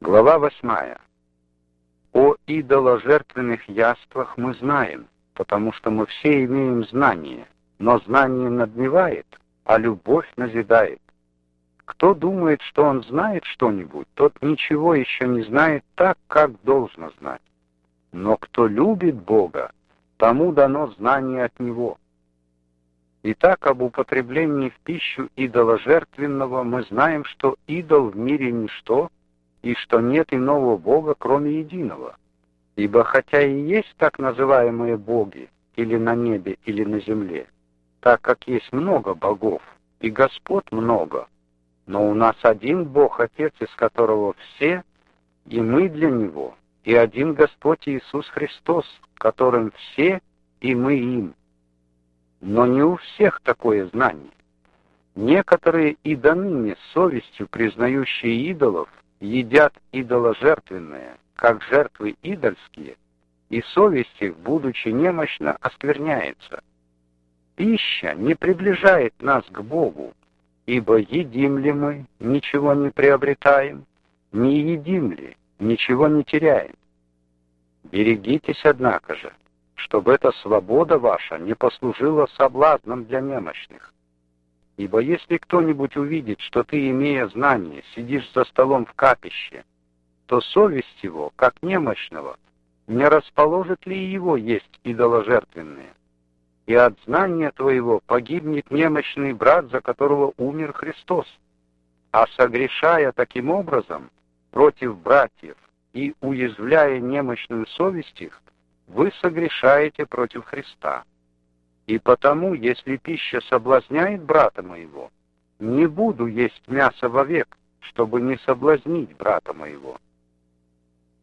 Глава 8. О идоложертвенных яствах мы знаем, потому что мы все имеем знание, но знание надмевает, а любовь назидает. Кто думает, что он знает что-нибудь, тот ничего еще не знает так, как должно знать. Но кто любит Бога, тому дано знание от Него. Итак, об употреблении в пищу идоложертвенного мы знаем, что идол в мире ничто, и что нет иного Бога, кроме единого. Ибо хотя и есть так называемые боги, или на небе, или на земле, так как есть много богов, и господ много, но у нас один Бог, Отец, из которого все, и мы для Него, и один Господь Иисус Христос, которым все, и мы им. Но не у всех такое знание. Некоторые и до ныне совестью признающие идолов едят идоложертвенное, как жертвы идольские, и совесть их, будучи немощна, оскверняется. Пища не приближает нас к Богу, ибо едим ли мы, ничего не приобретаем, не едим ли, ничего не теряем. Берегитесь, однако же, чтобы эта свобода ваша не послужила соблазном для немощных. Ибо если кто-нибудь увидит, что ты, имея знание, сидишь за столом в капище, то совесть его, как немощного, не расположит ли его есть идоложертвенное? И от знания твоего погибнет немощный брат, за которого умер Христос. А согрешая таким образом против братьев и уязвляя немощную совесть их, вы согрешаете против Христа. И потому, если пища соблазняет брата моего, не буду есть мясо вовек, чтобы не соблазнить брата моего.